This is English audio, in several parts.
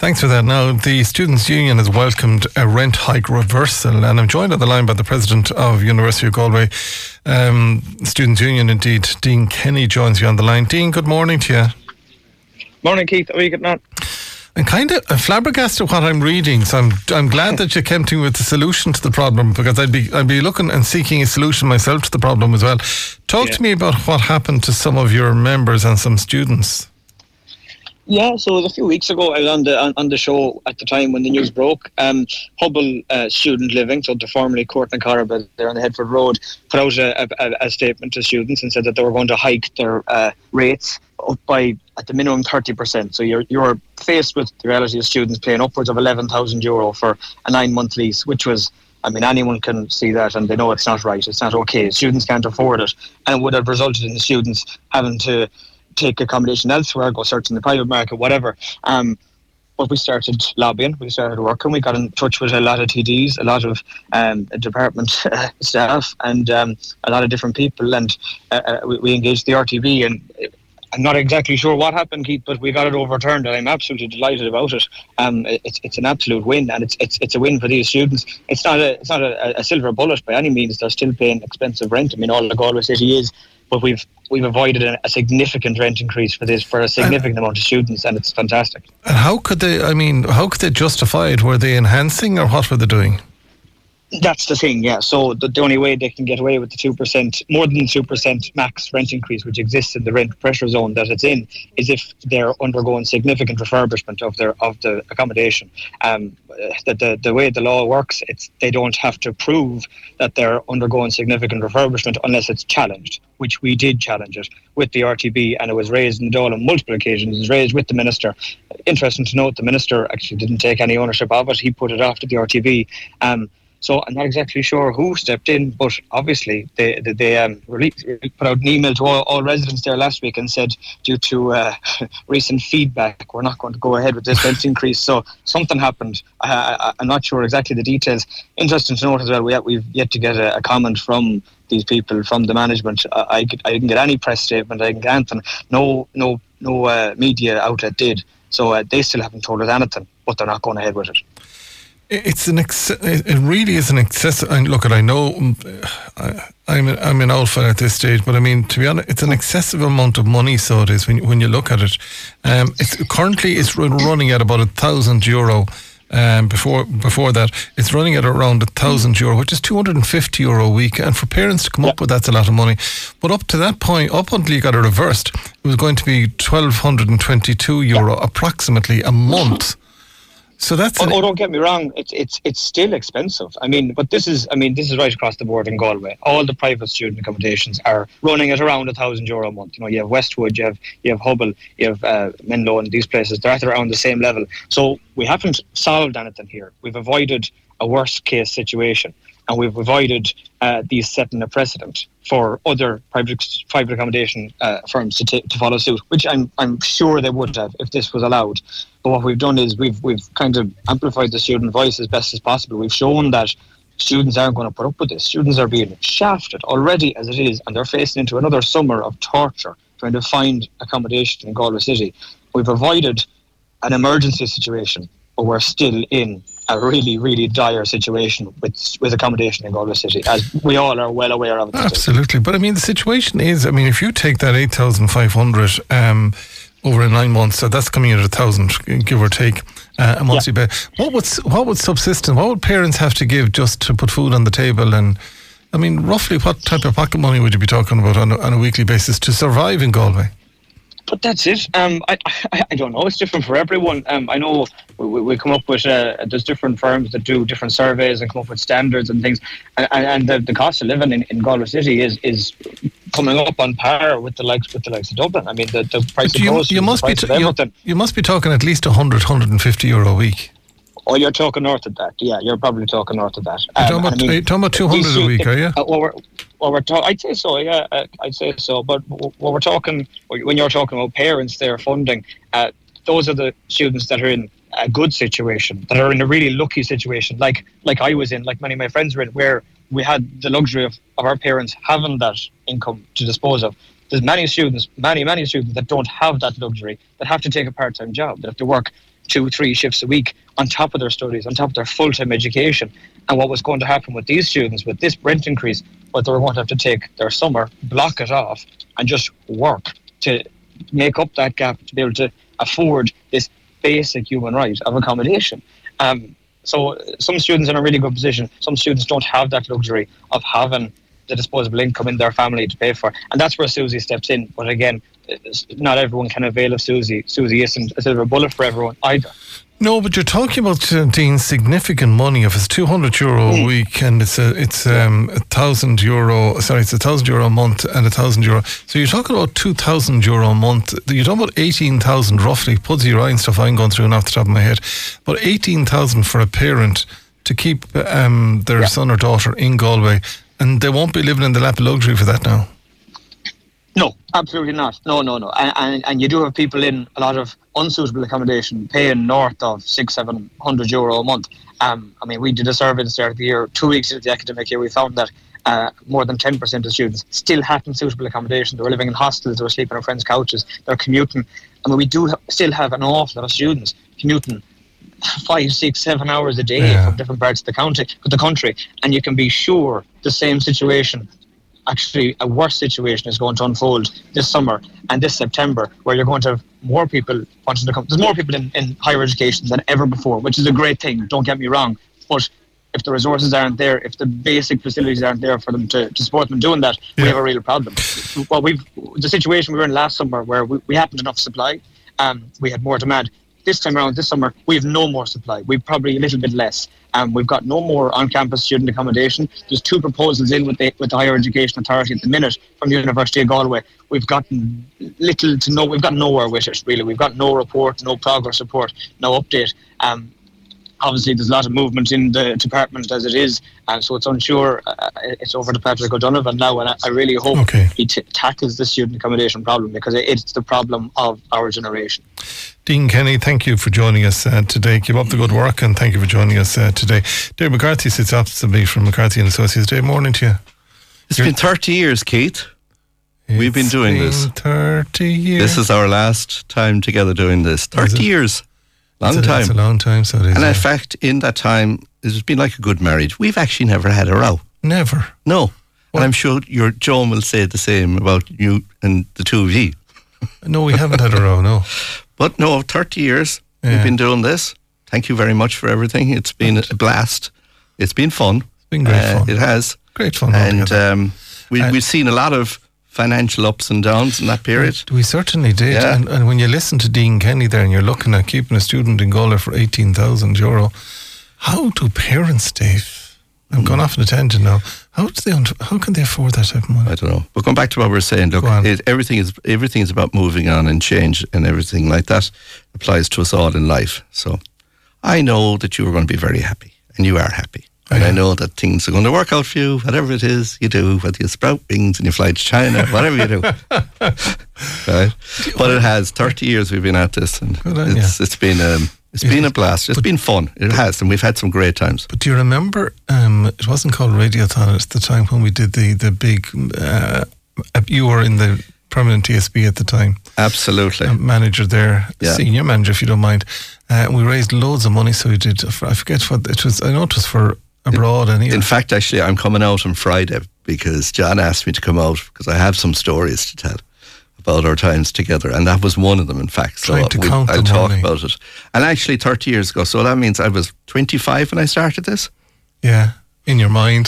Thanks for that. Now, the Students' Union has welcomed a rent hike reversal, and I'm joined on the line by the President of University of Galway Students' Union, indeed. Dean Kenny joins you on the line. Dean, good morning to you. Morning, Keith. How are you getting on? I'm kind of flabbergasted what I'm reading, so I'm glad that you came to me with the solution to the problem, because I'd be looking and seeking a solution myself to the problem as well. Talk to me about what happened to some of your members and some students. Yeah, so it was a few weeks ago. I was on the show at the time when the news broke. Hubble Student Living, so the formerly Court and Caraba, there on the Headford Road, put out a statement to students and said that they were going to hike their rates up by at the minimum 30%. So you're faced with the reality of students paying upwards of €11,000 for a 9-month lease, which was, I mean, anyone can see that and they know it's not right. It's not okay. Students can't afford it, and it would have resulted in the students having to take accommodation elsewhere, go search in the private market, whatever. But we started lobbying, we started working, we got in touch with a lot of TDs, a lot of department staff, and a lot of different people, and we engaged the RTB, and I'm not exactly sure what happened, Keith, but we got it overturned, and I'm absolutely delighted about it. It's an absolute win, and it's a win for these students. It's not a silver bullet by any means. They're still paying expensive rent. I mean, all the Galway City is, but we've avoided a significant rent increase for a significant amount of students, and it's fantastic. And how could they justify it? Were they enhancing, or what were they doing? That's the thing, yeah. So the only way they can get away with the 2%, more than 2% max rent increase, which exists in the rent pressure zone that it's in, is if they're undergoing significant refurbishment of the accommodation. The way the law works, they don't have to prove that they're undergoing significant refurbishment unless it's challenged, which we did challenge it with the RTB, and it was raised in the Dáil on multiple occasions. It was raised with the Minister. Interesting to note, the Minister actually didn't take any ownership of it. He put it off to the RTB. So I'm not exactly sure who stepped in, but obviously they put out an email to all residents there last week and said, due to recent feedback, we're not going to go ahead with this rent increase. So something happened. I'm not sure exactly the details. Interesting to note as well, we've yet to get a comment from these people, from the management. I didn't get any press statement. I didn't get anything. No media outlet did. So they still haven't told us anything, but they're not going ahead with it. It really is an excessive. And look, I know I'm an old fella at this stage, but I mean, to be honest, it's an excessive amount of money. So it is when you look at it. It's running at about €1,000. Before that, it's running at around €1,000, which is €250 a week. And for parents to come up with that's a lot of money. But up to that point, up until you got it reversed, it was going to be €1,222 approximately a month. So that's don't get me wrong, it's still expensive. But this is right across the board in Galway. All the private student accommodations are running at around €1,000 a month. You have Westwood, you have Hubble, you have Menlo, and these places. They're at around the same level. So we haven't solved anything here. We've avoided a worst case situation, and we've avoided these setting a precedent for other private accommodation firms to follow suit, which I'm sure they would have if this was allowed. But what we've done is we've kind of amplified the student voice as best as possible. We've shown that students aren't going to put up with this. Students are being shafted already as it is, and they're facing into another summer of torture trying to find accommodation in Galway City. We've avoided an emergency situation, but we're still in a really, really dire situation with accommodation in Galway City, as we all are well aware of. Absolutely. But the situation is, if you take that 8,500 over in 9 months, so that's coming in at 1,000, give or take, a monthly pay. What would subsistence, what would parents have to give just to put food on the table? And roughly what type of pocket money would you be talking about on a weekly basis to survive in Galway? But that's it. I don't know. It's different for everyone. I know we come up with there's different firms that do different surveys and come up with standards and things. And the cost of living in Galway City is coming up on par with the likes of Dublin. The price of groceries, everything. You must be talking at least €100-150 a week. Oh, you're talking north of that. Yeah, you're probably talking north of that. You're talking about 200 a week, are you? I'd say so. Yeah, I'd say so. But what we're talking, when you're talking about parents, their funding, those are the students that are in a good situation, that are in a really lucky situation, like I was in, like many of my friends were in, where we had the luxury of our parents having that income to dispose of. There's many students that don't have that luxury, that have to take a part-time job, that have to work 2-3 shifts a week on top of their studies, on top of their full-time education. And what was going to happen with these students, with this rent increase, was they were going to have to take their summer, block it off, and just work to make up that gap, to be able to afford this basic human right of accommodation. So some students are in a really good position. Some students don't have that luxury of having the disposable income in their family to pay for. And that's where Susie steps in. But again, not everyone can avail of Susie. Susie isn't a silver bullet for everyone either. No, but you're talking about, Dean, significant money. If it's €200 a week and it's €1,000, sorry, it's €1,000 a month and €1,000. So you're talking about €2,000 a month. You're talking about 18,000 roughly. Pudsey Ryan stuff I'm going through and off the top of my head. But 18,000 for a parent to keep their son or daughter in Galway, and they won't be living in the lap of luxury for that now. No, absolutely not. No. And you do have people in a lot of unsuitable accommodation paying north of €600-700 a month. I mean, we did a survey at the start of the year, 2 weeks into the academic year. We found that more than 10% of students still hadn't suitable accommodation. They were living in hostels, they were sleeping on friends' couches, they're commuting. I mean, we do still have an awful lot of students commuting 5, 6, 7 hours a day from different parts of the country. And you can be sure the same situation, actually a worse situation, is going to unfold this summer and this September, where you're going to have more people wanting to come. There's more people in higher education than ever before, which is a great thing, don't get me wrong. But if the resources aren't there, if the basic facilities aren't there for them to support them doing that, we have a real problem. Well, the situation we were in last summer, where we hadn't enough supply, we had more demand. This time around, this summer, we have no more supply. We've probably a little bit less. We've got no more on-campus student accommodation. There's 2 proposals in with the Higher Education Authority at the minute from the University of Galway. We've gotten little to no. We've got nowhere with it, really. We've got no report, no progress report, no update. Obviously, there's a lot of movement in the department as it is, so it's unsure. It's over to Patrick O'Donovan now, and I really hope he tackles the student accommodation problem, because it's the problem of our generation. Dean Kenny, thank you for joining us today. Keep up the good work, and thank you for joining us today. Dave McCarthy sits opposite me from McCarthy and Associates. Dave, morning to you. It's been 30 years, Keith. We've been doing this. 30 years. This is our last time together doing this. 30 years. Long time. It's a long time, so it is. And in fact, in that time, it's been like a good marriage. We've actually never had a row. Never? No. What? And I'm sure your Joan will say the same about you and the two of you. No, we haven't had a row, no. But no, 30 years we've been doing this. Thank you very much for everything. It's been a blast. It's been fun. It's been great fun. It has. Great fun. And we've seen a lot of financial ups and downs in that period. We certainly did. Yeah. And when you listen to Dean Kenny there and you're looking at keeping a student in Galway for €18,000, how do parents, Dave, I'm going off on a tangent now, how can they afford that type of money? I don't know. But going back to what we were saying, look, everything is about moving on and change, and everything like that applies to us all in life. So I know that you are going to be very happy, and you are happy. And I know that things are going to work out for you, whatever it is you do, whether you sprout wings and you fly to China, whatever you do. Right? But it has 30 years we've been at this, and it's been a blast. It's been fun. It has, and we've had some great times. But do you remember, it wasn't called Radiothon at the time when we did the big, you were in the permanent TSB at the time. Absolutely. Manager there, senior manager if you don't mind. We raised loads of money, so we did, I forget what it was, I know it was for abroad. In fact, actually, I'm coming out on Friday because John asked me to come out because I have some stories to tell about our times together, and that was one of them, in fact. So I'll talk about it. And actually 30 years ago, so that means I was 25 when I started this. Yeah, in your mind.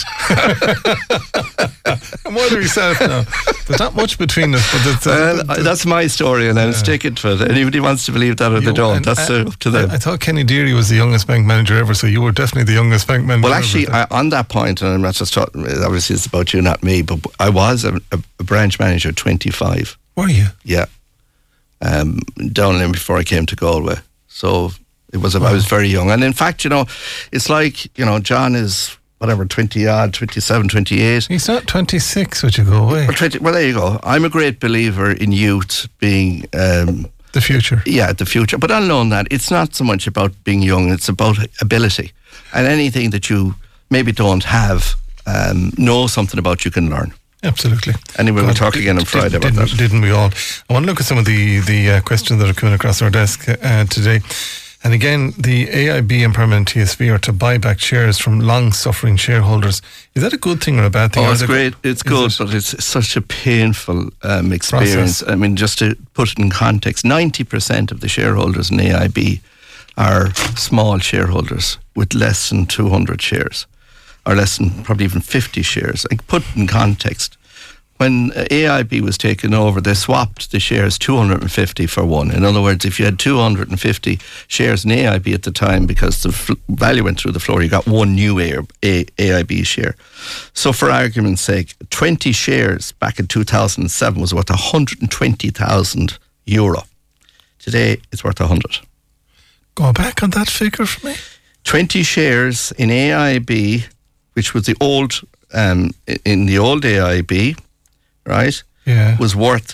And what are yourself now? There's not much between us, but that's my story, and I'm sticking to it. Anybody wants to believe that or they don't, that's up to them. I thought Kenny Deary was the youngest bank manager ever, so you were definitely the youngest bank manager ever. Well, actually, on that point, and I'm not just talking, obviously it's about you, not me, but I was a branch manager at 25. Were you? Yeah. Down in before I came to Galway. So it was. I was very young. And in fact, it's like, John is, 20-odd, 27, 28. He's not 26, would you go away? Well, there you go. I'm a great believer in youth being... the future. Yeah, the future. But I'll know that it's not so much about being young, it's about ability. And anything that you maybe don't have, know something about, you can learn. Absolutely. Anyway, we'll talk again on Friday about that. Didn't we all? I want to look at some of the questions that are coming across our desk today. And again, the AIB and Permanent TSB are to buy back shares from long-suffering shareholders. Is that a good thing or a bad thing? Oh, it's great. It's good, but it's such a painful experience. Process. I mean, just to put it in context, 90% of the shareholders in AIB are small shareholders with less than 200 shares, or less than probably even 50 shares. I put it in context. When AIB was taken over, they swapped the shares 250 for one. In other words, if you had 250 shares in AIB at the time, because the value went through the floor, you got one new AIB share. So for argument's sake, 20 shares back in 2007 was worth €120,000. Today, it's worth 100. Go back on that figure for me. 20 shares in AIB, which was the old, in the old AIB, right? Yeah. Was worth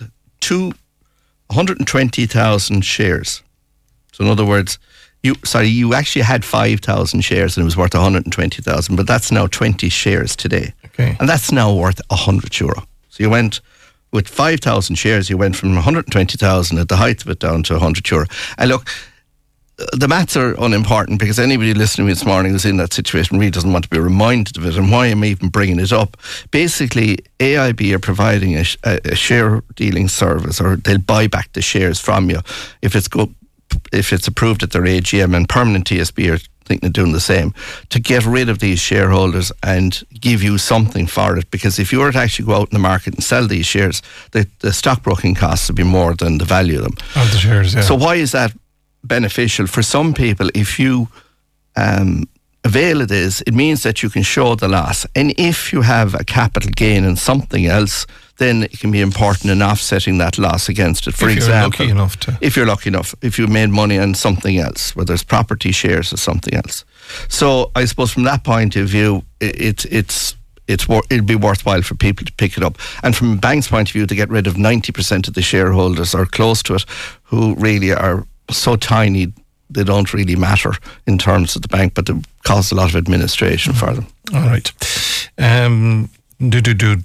120,000 shares. So in other words, you actually had 5,000 shares and it was worth 120,000, but that's now 20 shares today. Okay. And that's now worth €100. So you went with 5,000 shares, you went from 120,000 at the height of it down to €100. And look, the maths are unimportant because anybody listening to me this morning who's in that situation really doesn't want to be reminded of it. And why am I even bringing it up? Basically, AIB are providing a share dealing service, or they'll buy back the shares from you if it's approved at their AGM, and Permanent TSB are thinking of doing the same, to get rid of these shareholders and give you something for it. Because if you were to actually go out in the market and sell these shares, the stockbroking costs would be more than the value of them. Of the shares, yeah. So why is that beneficial? For some people, if you avail of this, it means that you can show the loss, and if you have a capital gain in something else, then it can be important in offsetting that loss against it. For example, if you're lucky enough, if you made money on something else, whether it's property, shares, or something else. So I suppose from that point of view, it'd be worthwhile for people to pick it up. And from a bank's point of view, to get rid of 90% of the shareholders or close to it, who really are so tiny they don't really matter in terms of the bank, but they cost a lot of administration for them. All right. The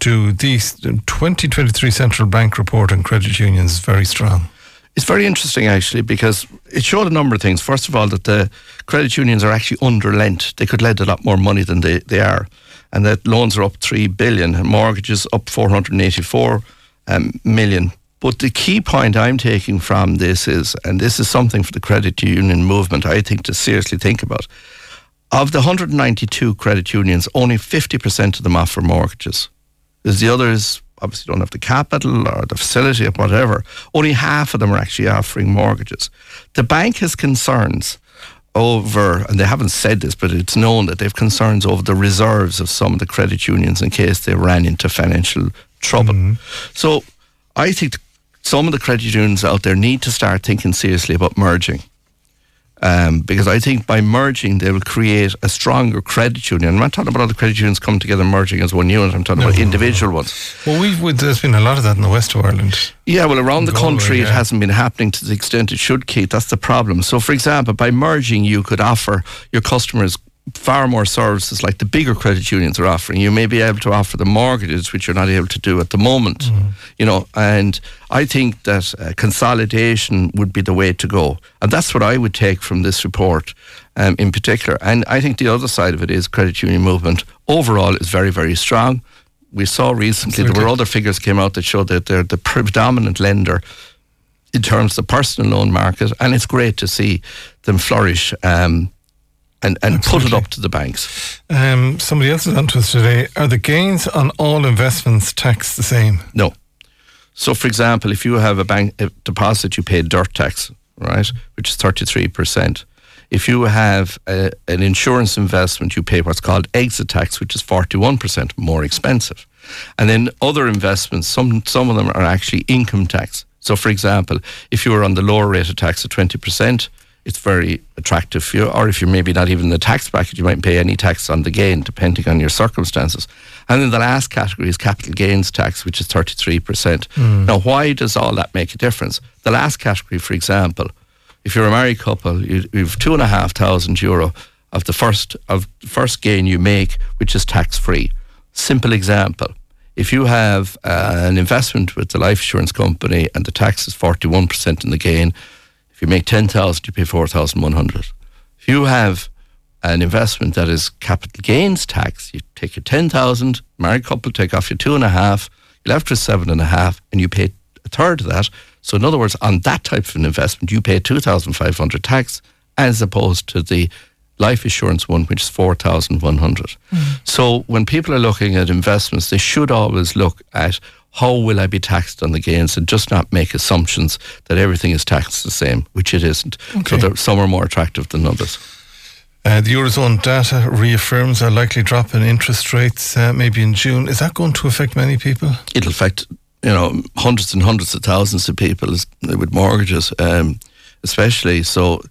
2023 Central Bank report on credit unions is very strong. It's very interesting, actually, because it showed a number of things. First of all, that the credit unions are actually under-lent. They could lend a lot more money than they are. And that loans are up 3 billion, and mortgages up 484 million. But the key point I'm taking from this is, and this is something for the credit union movement, I think, to seriously think about. Of the 192 credit unions, only 50% of them offer mortgages. Because the others obviously don't have the capital or the facility or whatever. Only half of them are actually offering mortgages. The bank has concerns over, and they haven't said this, but it's known that they have concerns over the reserves of some of the credit unions in case they ran into financial trouble. Mm-hmm. So I think some of the credit unions out there need to start thinking seriously about merging. Because I think by merging, they will create a stronger credit union. I'm not talking about other credit unions coming together and merging as one unit. I'm talking about individual ones. Well, there's been a lot of that in the west of Ireland. Yeah, well, around the country, it hasn't been happening to the extent it should, Keith. That's the problem. So, for example, by merging, you could offer your customers far more services like the bigger credit unions are offering. You may be able to offer the mortgages, which you're not able to do at the moment. Mm. And I think that consolidation would be the way to go. And that's what I would take from this report in particular. And I think the other side of it is credit union movement overall is very, very strong. We saw recently there were other figures came out that showed that they're the predominant lender in terms of the personal loan market. And it's great to see them flourish and put it up to the banks. Somebody else is on to us today. Are the gains on all investments taxed the same? No. So, for example, if you have a bank deposit, you pay dirt tax, right, which is 33%. If you have an insurance investment, you pay what's called exit tax, which is 41%, more expensive. And then other investments, some of them are actually income tax. So, for example, if you were on the lower rate of tax of 20%, it's very attractive for you. Or if you're maybe not even in the tax bracket, you might pay any tax on the gain, depending on your circumstances. And then the last category is capital gains tax, which is 33%. Now, why does all that make a difference? The last category, for example, if you're a married couple, you have €2,500 of the first gain you make, which is tax-free. Simple example. If you have an investment with the life insurance company and the tax is 41% in the gain, if If you make 10,000, you pay 4,100. If you have an investment that is capital gains tax, you take your 10,000, married couple take off your 2.5, you're left with 7.5, and you pay a third of that. So in other words, on that type of an investment, you pay 2,500 tax, as opposed to the life assurance one, which is 4,100. So when people are looking at investments, they should always look at how will I be taxed on the gains, and just not make assumptions that everything is taxed the same, which it isn't. Okay. So some are more attractive than others. The Eurozone data reaffirms a likely drop in interest rates maybe in June. Is that going to affect many people? It'll affect, hundreds and hundreds of thousands of people with mortgages, especially. So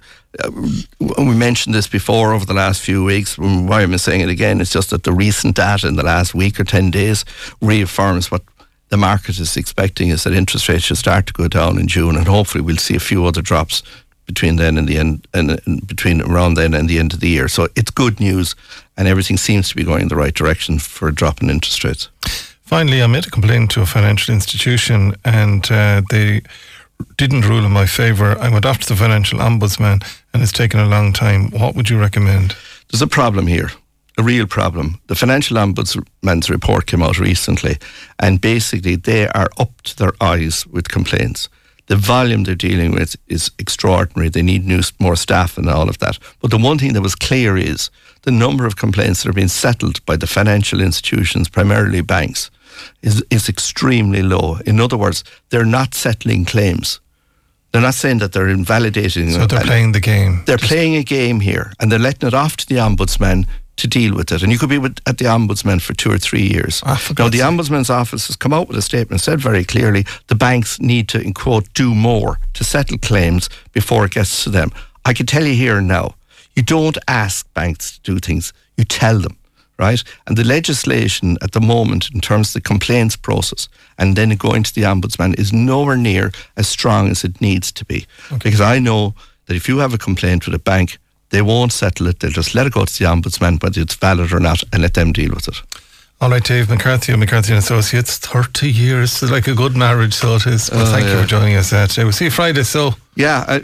we mentioned this before over the last few weeks. Why am I saying it again? It's just that the recent data in the last week or 10 days reaffirms what the market is expecting, is that interest rates should start to go down in June, and hopefully we'll see a few other drops between then and the end, and between around then and the end of the year. So it's good news, and everything seems to be going in the right direction for a drop in interest rates. Finally, I made a complaint to a financial institution, and they didn't rule in my favour. I went off to the financial ombudsman, and it's taken a long time. What would you recommend? There's a problem here, a real problem. The financial ombudsman's report came out recently, and basically they are up to their eyes with complaints. The volume they're dealing with is extraordinary. They need more staff and all of that. But the one thing that was clear is the number of complaints that are being settled by the financial institutions, primarily banks, is extremely low. In other words, they're not settling claims. They're not saying that they're invalidating. So they're playing the game. They're playing a game here, and they're letting it off to the ombudsman to deal with it. And you could be at the ombudsman for 2 or 3 years. Now, the ombudsman's office has come out with a statement, said very clearly, the banks need to, in quote, do more to settle claims before it gets to them. I can tell you here now, you don't ask banks to do things, you tell them, right? And the legislation at the moment, in terms of the complaints process, and then going to the ombudsman, is nowhere near as strong as it needs to be. Okay. Because I know that if you have a complaint with a bank, they won't settle it. They'll just let it go to the ombudsman, whether it's valid or not, and let them deal with it. All right, Dave McCarthy of McCarthy & Associates, 30 years. It's like a good marriage, so it is. But thank you for joining us today. We'll see you Friday, so... Yeah.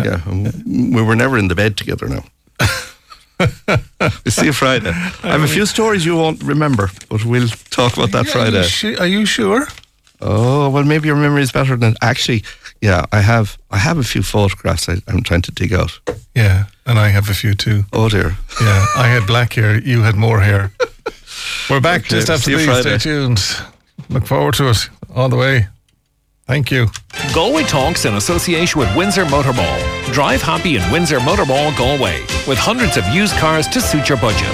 We were never in the bed together now. We'll see you Friday. I have a few stories you won't remember, but we'll talk about that Friday. Are you sure? Oh, well, maybe your memory is better than... Actually, yeah, I have a few photographs I'm trying to dig out. Yeah, and I have a few too. Oh, dear. Yeah, I had black hair, you had more hair. We're back just after these. Stay tuned. Look forward to it all the way. Thank you. Galway Talks in association with Windsor Motor Mall. Drive happy in Windsor Motor Mall, Galway, with hundreds of used cars to suit your budget.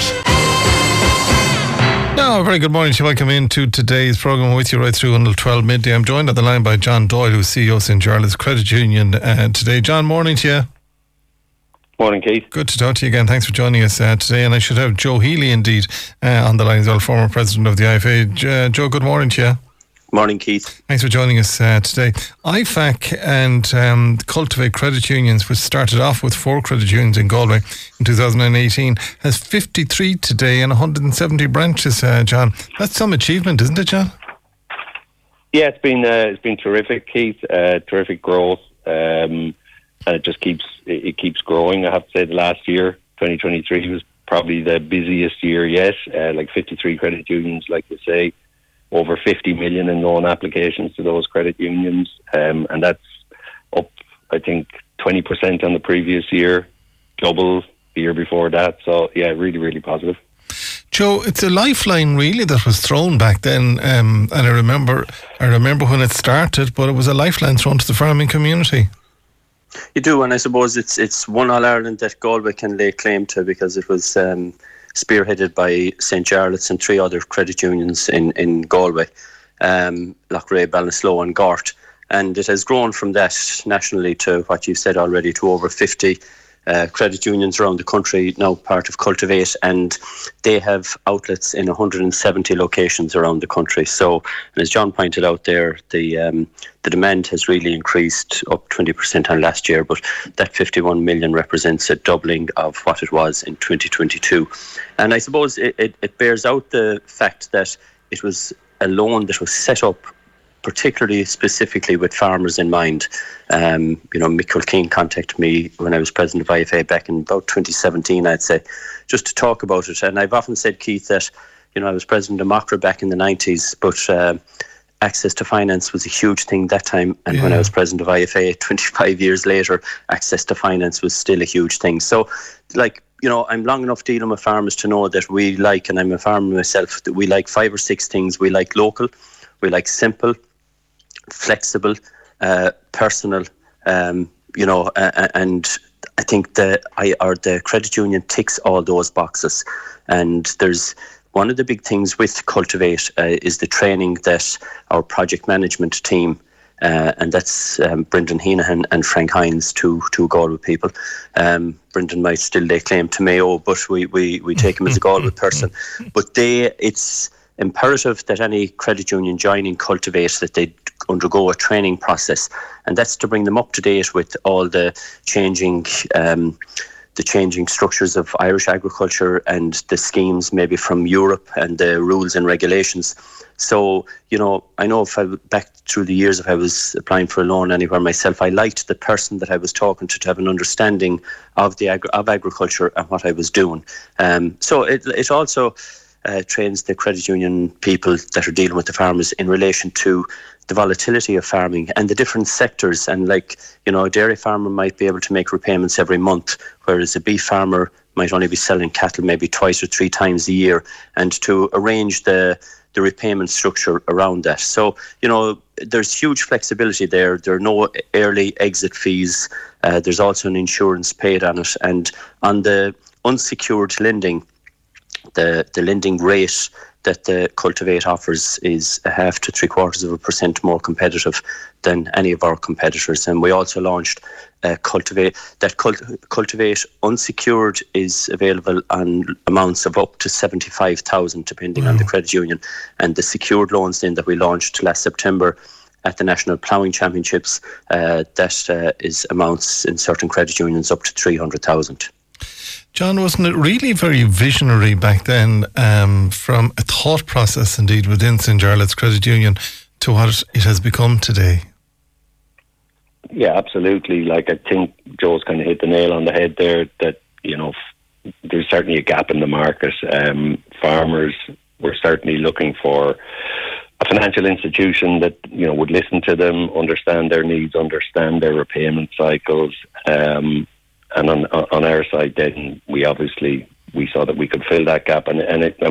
Now, a very good morning to you. Welcome into today's programme with you right through until 12 midday. I'm joined on the line by John Doyle, who's CEO of St. Jarlath's Credit Union today. John, morning to you. Morning, Keith. Good to talk to you again. Thanks for joining us today. And I should have Joe Healy indeed on the line as well, former president of the IFA. Joe, good morning to you. Morning, Keith. Thanks for joining us today. IFAC and Cultivate Credit Unions, which started off with 4 credit unions in Galway in 2018, has 53 today and 170 branches, John. That's some achievement, isn't it, John? Yeah, it's been terrific, Keith. Terrific growth, and it just keeps growing. I have to say, the last year, 2023, was probably the busiest year yet. Like 53 credit unions, like you say. Over 50 million in loan applications to those credit unions, and that's up, I think, 20% on the previous year, double the year before that. So, yeah, really, really positive. Joe, it's a lifeline really that was thrown back then, and I remember when it started, but it was a lifeline thrown to the farming community. You do, and I suppose it's one All-Ireland that Galway can lay claim to, because it was spearheaded by St. Jarlath's and 3 other credit unions in Galway, Loughrea, Ballinasloe and Gort. And it has grown from that nationally to what you've said already, to over 50 credit unions around the country, now part of Cultivate, and they have outlets in 170 locations around the country. So, and as John pointed out there, the demand has really increased, up 20% on last year, but that 51 million represents a doubling of what it was in 2022. And I suppose it bears out the fact that it was a loan that was set up particularly specifically with farmers in mind. Mick Culkeen contacted me when I was president of IFA back in about 2017, I'd say, just to talk about it. And I've often said, Keith, that I was president of MACRA back in the 90s, but access to finance was a huge thing that time. And when I was president of IFA 25 years later, access to finance was still a huge thing. So, I'm long enough dealing with farmers to know that we like, and I'm a farmer myself, that we like 5 or 6 things. We like local, we like simple, flexible, personal, and I think the credit union ticks all those boxes. And there's one of the big things with Cultivate is the training that our project management team, and that's Brendan Heenahan and Frank Hines, two Galway people. Brendan might still lay claim to Mayo, but we take him as a Galway person. But it's imperative that any credit union joining Cultivate that they undergo a training process, and that's to bring them up to date with all the changing structures of Irish agriculture and the schemes maybe from Europe and the rules and regulations. So, I know back through the years, if I was applying for a loan anywhere myself, I liked the person that I was talking to have an understanding of of agriculture and what I was doing. So it also trains the credit union people that are dealing with the farmers in relation to the volatility of farming and the different sectors. And a dairy farmer might be able to make repayments every month, whereas a beef farmer might only be selling cattle maybe 2 or 3 times a year, and to arrange the repayment structure around that. So, there's huge flexibility there. There are no early exit fees. There's also an insurance paid on it. And on the unsecured lending, the lending rate that the Cultivate offers is 0.5 to 0.75% more competitive than any of our competitors. And we also launched Cultivate. That Cultivate unsecured is available on amounts of up to 75,000, depending on the credit union. And the secured loans then that we launched last September at the National Ploughing Championships, that is amounts in certain credit unions up to 300,000. John, wasn't it really very visionary back then, from a thought process indeed within St. Jarlath's Credit Union to what it has become today? Yeah, absolutely. I think Joe's kind of hit the nail on the head there, that, there's certainly a gap in the market. Farmers were certainly looking for a financial institution that, would listen to them, understand their needs, understand their repayment cycles. And on our side, then we saw that we could fill that gap, and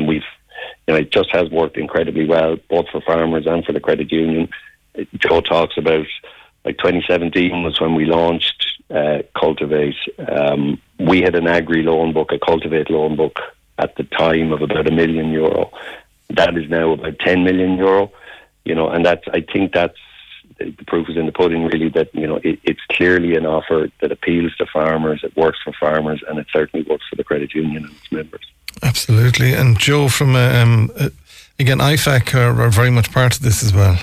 it just has worked incredibly well, both for farmers and for the credit union. Joe talks about 2017 was when we launched Cultivate. We had an agri loan book, a Cultivate loan book at the time of about €1 million. That is now about €10 million. And I think that's the proof is in the pudding, really, that it's clearly an offer that appeals to farmers, it works for farmers, and it certainly works for the credit union and its members. Absolutely. And Joe, from again, IFAC are very much part of this as well.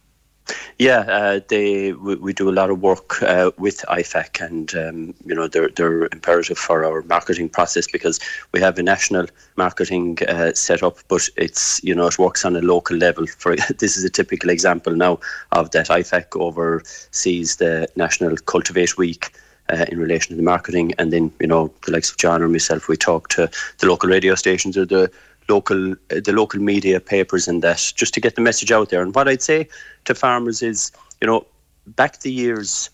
Yeah, we do a lot of work with IFAC, and they're imperative for our marketing process, because we have a national marketing set up, but it's it works on a local level. This is a typical example now of that. IFAC oversees the National Cultivate Week in relation to the marketing, and then the likes of John or myself, we talk to the local radio stations or the local media, papers, and that, just to get the message out there. And what I'd say to farmers is, back the years,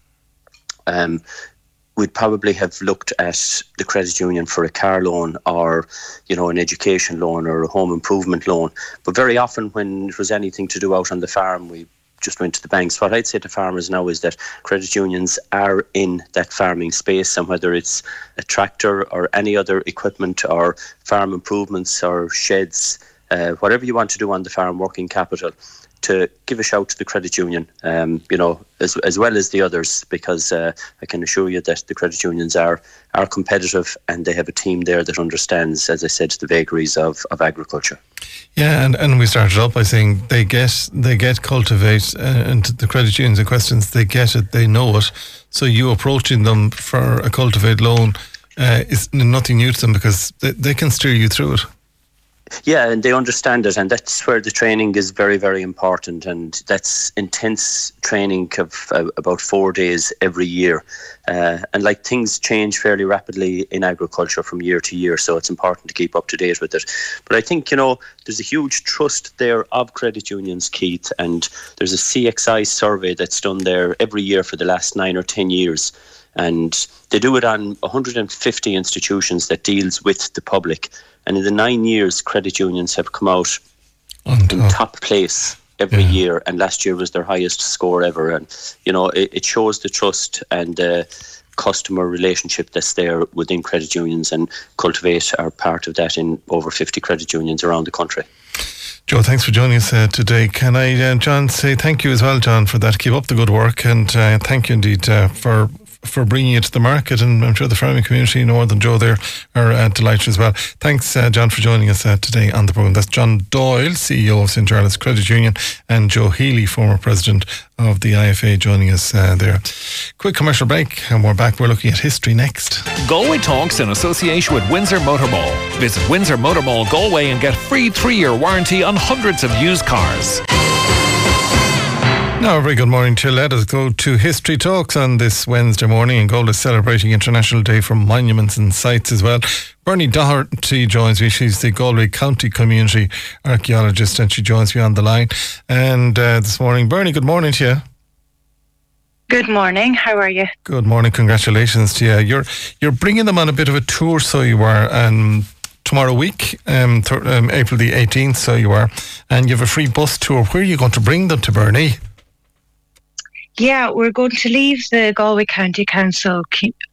we'd probably have looked at the credit union for a car loan or, an education loan or a home improvement loan. But very often when it was anything to do out on the farm, we just went to the banks. What I'd say to farmers now is that credit unions are in that farming space, and whether it's a tractor or any other equipment or farm improvements or sheds, whatever you want to do on the farm, working capital, to give a shout to the credit union, as well as the others, because I can assure you that the credit unions are competitive, and they have a team there that understands, as I said, the vagaries of agriculture. Yeah, and we started up by saying they get Cultivate, and the credit unions in questions, they get it, they know it. So you approaching them for a Cultivate loan is nothing new to them, because they can steer you through it. Yeah, and they understand it, and that's where the training is very, very important, and that's intense training of about 4 days every year. And like, things change fairly rapidly in agriculture from year to year, so it's important to keep up to date with it. But I think, there's a huge trust there of credit unions, Keith, and there's a CXI survey that's done there every year for the last 9 or 10 years. And they do it on 150 institutions that deals with the public. And in the 9 years, credit unions have come out in top place every year. And last year was their highest score ever. And, it shows the trust and the customer relationship that's there within credit unions, and Cultivate are part of that in over 50 credit unions around the country. Joe, thanks for joining us today. Can I, John, say thank you as well, John, for that. Keep up the good work, and thank you indeed for bringing it to the market, and I'm sure the farming community, Northern Joe there, are delighted as well. Thanks, John, for joining us today on the programme. That's John Doyle, CEO of St. Charles Credit Union, and Joe Healy, former president of the IFA, joining us there. Quick commercial break, and we're back. We're looking at history next. Galway Talks in association with Windsor Motor Mall. Visit Windsor Motor Mall Galway and get free 3-year warranty on hundreds of used cars. Now, a very good morning to you. Let us go to History Talks on this Wednesday morning. And Galway is celebrating International Day for Monuments and Sites as well. Bernie Doherty joins me. She's the Galway County Community Archaeologist, and she joins me on the line. And this morning, Bernie, good morning to you. Good morning. How are you? Good morning. Congratulations to you. You're bringing them on a bit of a tour, so you are. Tomorrow week, April the 18th, so you are. And you have a free bus tour. Where are you going to bring them to, Bernie? Yeah, we're going to leave the Galway County Council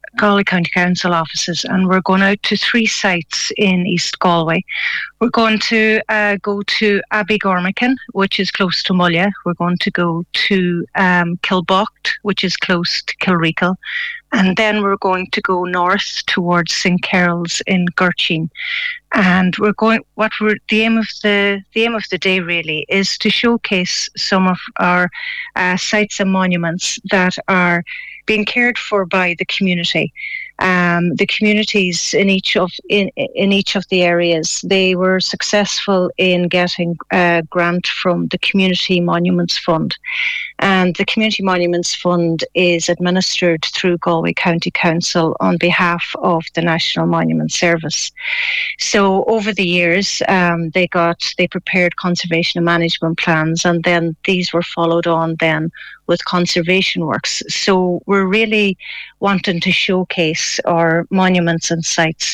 offices, and we're going out to 3 sites in East Galway. We're going to go to Abbey-Gormakin, which is close to Mulla. We're going to go to Kilbocht, which is close to Kilreekle. And then we're going to go north towards St. Carol's in Gurteen. And the aim of the day really is to showcase some of our sites and monuments that are being cared for by the community. The communities in each of the areas, they were successful in getting a grant from the Community Monuments Fund. And the Community Monuments Fund is administered through Galway County Council on behalf of the National Monument Service. So over the years, they prepared conservation and management plans, and then these were followed on then with conservation works. So we're really wanting to showcase our monuments and sites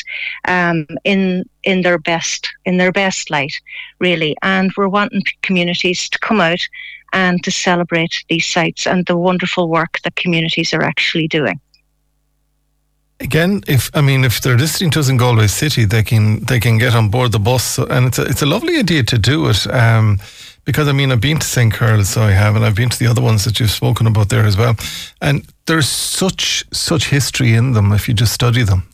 in their best light, really. And we're wanting communities to come out and to celebrate these sites and the wonderful work that communities are actually doing. Again, if they're listening to us in Galway City, they can get on board the bus, and it's a lovely idea to do it. Because I've been to St. Carol's, so I have, and I've been to the other ones that you've spoken about there as well. And there's such history in them if you just study them.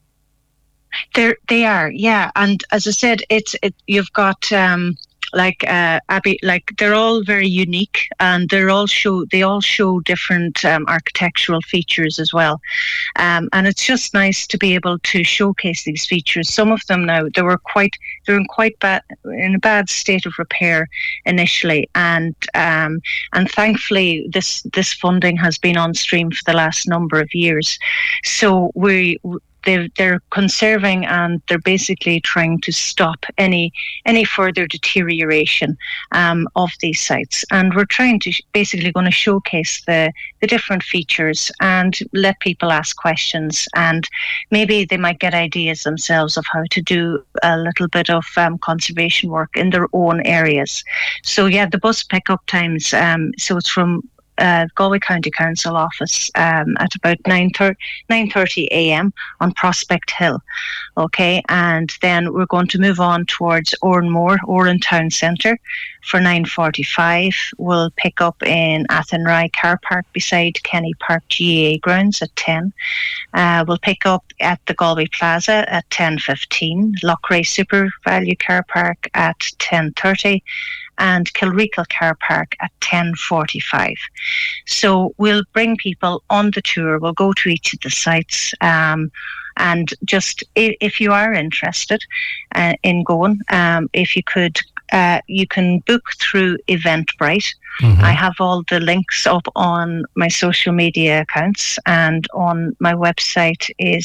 They are, yeah. And as I said, you've got Abbey, they're all very unique, and they all show different architectural features as well. And it's just nice to be able to showcase these features. Some of them now, they're in a bad state of repair initially, and thankfully this funding has been on stream for the last number of years. So they're conserving, and they're basically trying to stop any further deterioration of these sites. And we're trying to basically going to showcase the different features and let people ask questions, and maybe they might get ideas themselves of how to do a little bit of conservation work in their own areas. So yeah, the bus pickup times, so it's from Galway County Council office at about 9:30 a.m. on Prospect Hill. Okay, and then we're going to move on towards Oran Town Centre for 9:45. We'll pick up in Athenry Car Park beside Kenny Park GAA grounds at 10. We'll pick up at the Galway Plaza at 10:15. Loughrea Super Value Car Park at 10:30. And Kilreekle Car Park at 10:45. So we'll bring people on the tour. We'll go to each of the sites. And just if you are interested in going, if you could, you can book through Eventbrite. Mm-hmm. I have all the links up on my social media accounts, and on my website is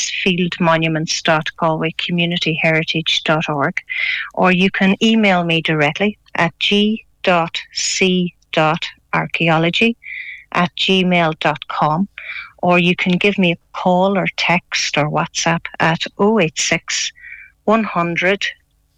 fieldmonuments.galwaycommunityheritage.org, or you can email me directly at g.c.archaeology@gmail.com, or you can give me a call or text or WhatsApp at 086 100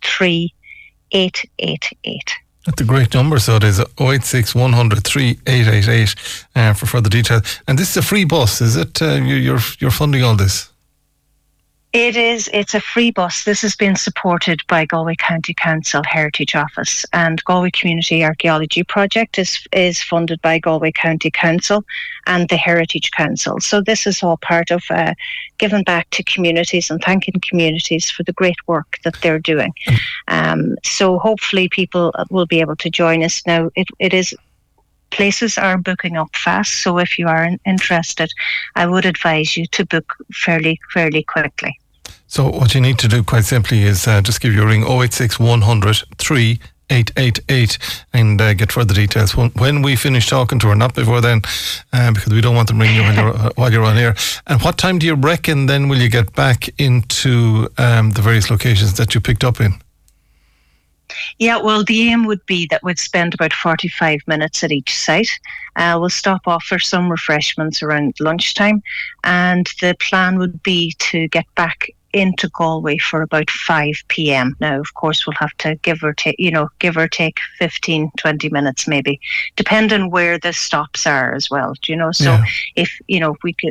3888. That's a great number, so it is 086 100 3888 for further details. And this is a free bus, is it? You're funding all this? It is. It's a free bus. This has been supported by Galway County Council Heritage Office, and Galway Community Archaeology Project is funded by Galway County Council and the Heritage Council. So this is all part of giving back to communities and thanking communities for the great work that they're doing. So hopefully people will be able to join us. Now, it is. Places are booking up fast, so if you are interested, I would advise you to book fairly quickly. So what you need to do, quite simply, is just give you a ring, 086 100 3888, and get further details when we finish talking to her, not before then, because we don't want them ringing you while you're on air. And what time do you reckon then will you get back into the various locations that you picked up in? Yeah, well, the aim would be that we'd spend about 45 minutes at each site. We'll stop off for some refreshments around lunchtime, and the plan would be to get back into Galway for about 5 p.m. Now, of course, we'll have to give or take 15, 20 minutes maybe, depending where the stops are as well. Do you know? So if we could,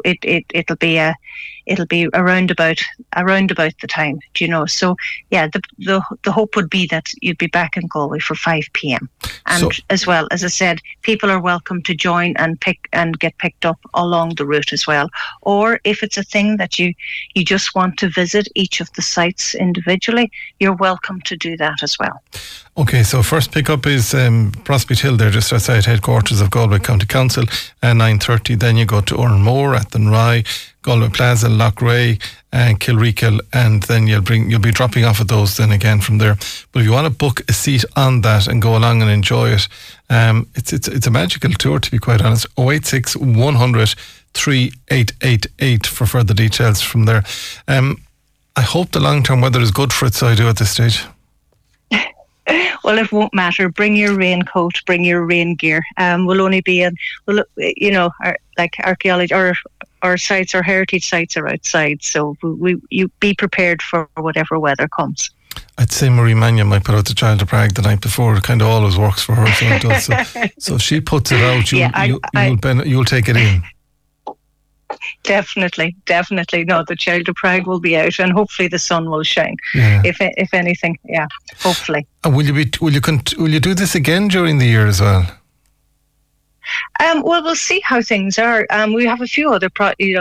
it'll be around about the time. Do you know? So yeah, the hope would be that you'd be back in Galway for 5 p.m. And as well, as I said, people are welcome to join and get picked up along the route as well. Or if it's a thing that you just want to visit each of the sites individually, you're welcome to do that as well. Okay, so first pickup is Prospect Hill there, just outside headquarters of Galway County Council, 9:30. Then you go to Oranmore, Athenry, Galway Plaza, Loughrea, and Kilreekil, and then you'll be dropping off at those then again from there. But if you want to book a seat on that and go along and enjoy it, it's a magical tour, to be quite honest. 086 100 3888 for further details from there. I hope the long-term weather is good for it, so I do at this stage. Well, it won't matter. Bring your raincoat, bring your rain gear. We'll only be in, archaeology, our sites, our heritage sites are outside, so you be prepared for whatever weather comes. I'd say Marie Mannion might put out the Child of Prague the night before. It kind of always works for her, so it does. So if she puts it out, you'll take it in. Definitely. No, the Child of Prague will be out, and hopefully the sun will shine. Yeah. If anything, hopefully. And will you do this again during the year as well? Well, we'll see how things are. We have a few other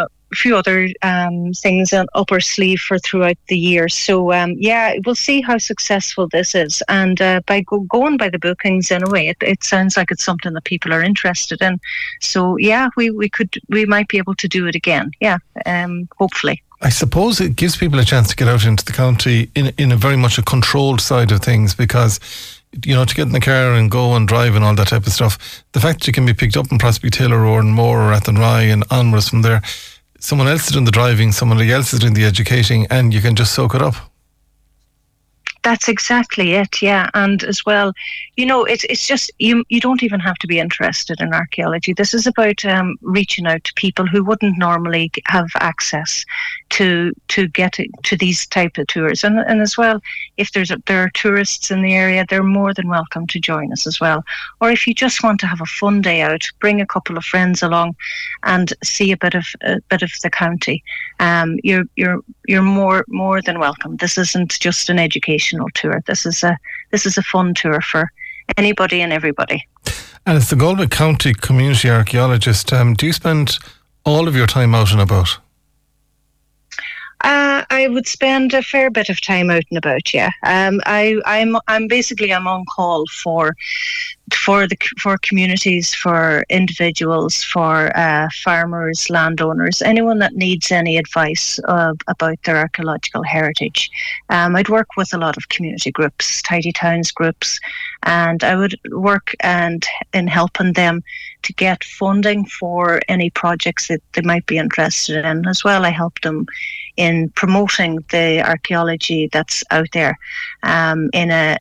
things up our sleeve for throughout the year. So we'll see how successful this is. And by going by the bookings in a way, it sounds like it's something that people are interested in. So we might be able to do it again. Hopefully. I suppose it gives people a chance to get out into the county in a very much a controlled side of things, because to get in the car and go and drive and all that type of stuff, the fact that you can be picked up in Prospect Hill or Oranmore or Athenry and onwards from there, someone else is doing the driving, somebody else is doing the educating, and you can just soak it up. That's exactly it, yeah. And as well, it's just, you don't even have to be interested in archaeology. This is about reaching out to people who wouldn't normally have access to get to these type of tours. And as well, if there are tourists in the area, they're more than welcome to join us as well. Or if you just want to have a fun day out, bring a couple of friends along and see a bit of the county. You're more than welcome. This isn't just an educational tour. This is a fun tour for anybody and everybody. And as the Galway County community archaeologist, do you spend all of your time out and about? I would spend a fair bit of time out and about. Yeah, I'm on call for communities, for individuals, for farmers, landowners, anyone that needs any advice about their archaeological heritage. I'd work with a lot of community groups, tidy towns groups, and I would work in helping them to get funding for any projects that they might be interested in. As well, I help them in promoting the archaeology that's out there in a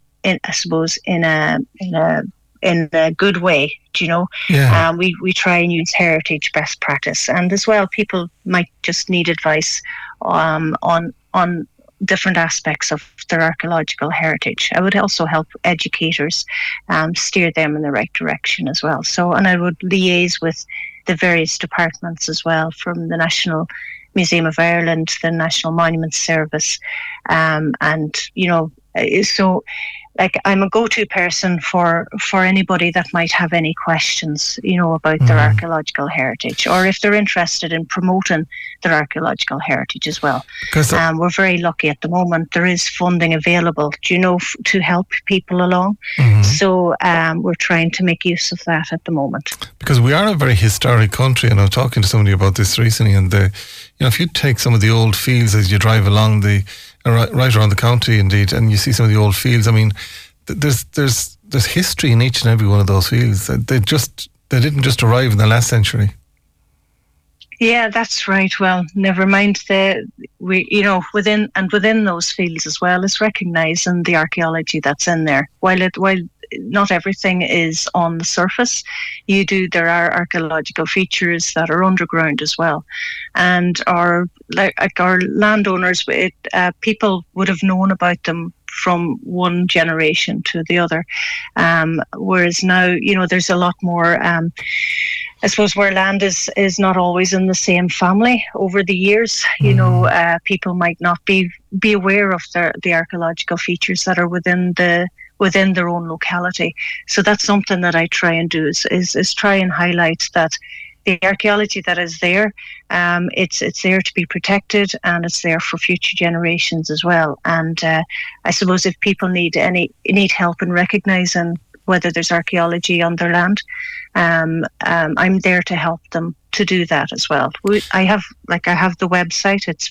good way. Do you know? Yeah. We try and use heritage best practice, and as well, people might just need advice on different aspects of their archaeological heritage. I would also help educators steer them in the right direction as well. So, and I would liaise with the various departments as well, from the National Museum of Ireland, the National Monuments Service, and so. Like, I'm a go-to person for anybody that might have any questions, about their archaeological heritage, or if they're interested in promoting their archaeological heritage as well. We're very lucky at the moment. There is funding available, to help people along. Mm-hmm. So we're trying to make use of that at the moment. Because we are a very historic country, and I was talking to somebody about this recently, and if you take some of the old fields as you drive along right around the county, indeed, and you see some of the old fields. I mean, there's history in each and every one of those fields. They didn't just arrive in the last century. Yeah, that's right. Well, never mind within those fields as well is recognising the archaeology that's in there. While not everything is on the surface, there are archaeological features that are underground as well, and our landowners, people would have known about them from one generation to the other, whereas now there's a lot more. I suppose where land is not always in the same family over the years. People might not be aware of the archaeological features that are within their own locality. So that's something that I try and do is try and highlight that the archaeology that is there, it's there to be protected, and it's there for future generations as well. And I suppose if people need help in recognising whether there's archaeology on their land, I'm there to help them to do that as well. I have the website. It's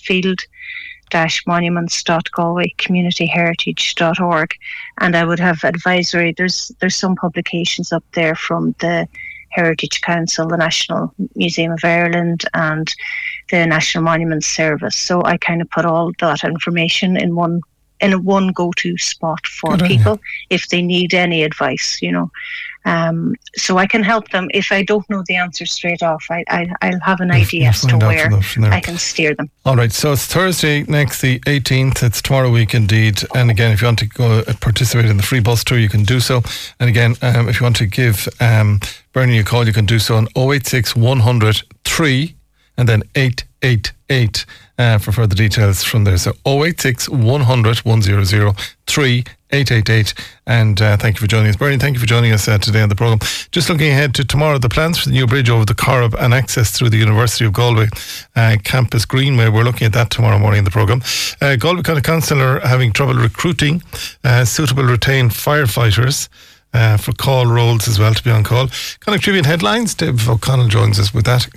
field-monuments.galway-communityheritage.org, and I would have advisory. There's some publications up there from the Heritage Council, the National Museum of Ireland, and the National Monuments Service. So I kind of put all that information in one go-to spot for people if they need any advice, so I can help them. If I don't know the answer straight off, I'll have an idea as to where I can steer them. All right, so it's Thursday next, the 18th. It's tomorrow week indeed. And again, if you want to go participate in the free bus tour, you can do so. And again, if you want to give Bernie a call, you can do so on 086 100 3 and then 888 for further details from there. So 086 100 100 3 888. And thank you for joining us. Bernie, thank you for joining us today on the programme. Just looking ahead to tomorrow, the plans for the new bridge over the Corrib and access through the University of Galway Campus Greenway. We're looking at that tomorrow morning in the programme. Galway County Council are having trouble recruiting suitable retained firefighters for call roles as well, to be on call. Connacht Tribune headlines. Dave O'Connell joins us with that.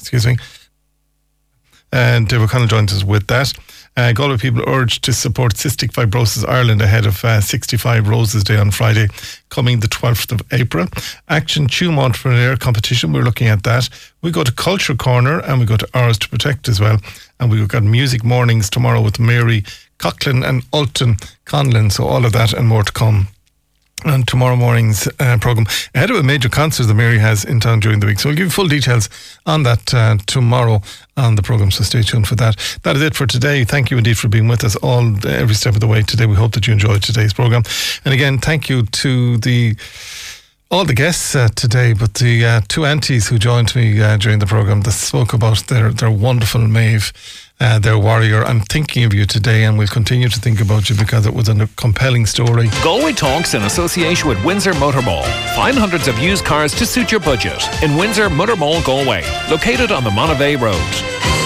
And Dave O'Connell joins us with that. Galway people urged to support Cystic Fibrosis Ireland ahead of 65 Roses Day on Friday, coming the 12th of April. Action Tuam Entrepreneur Competition, we're looking at that. We go to Culture Corner and we go to Hours to Protect as well. And we've got Music Mornings tomorrow with Mary Coughlin and Alton Conlon. So all of that and more to come on tomorrow morning's programme, ahead of a major concert that Mary has in town during the week. So we'll give you full details on that tomorrow on the programme, so stay tuned for that. That is it for today. Thank you indeed for being with us every step of the way today. We hope that you enjoyed today's programme. And again, thank you to all the guests today, but the two aunties who joined me during the programme that spoke about their wonderful Maeve, their warrior. I'm thinking of you today, and we'll continue to think about you because it was a compelling story. Galway Talks in association with Windsor Motor Mall. Find hundreds of used cars to suit your budget in Windsor Motor Mall, Galway, located on the Monavea Road.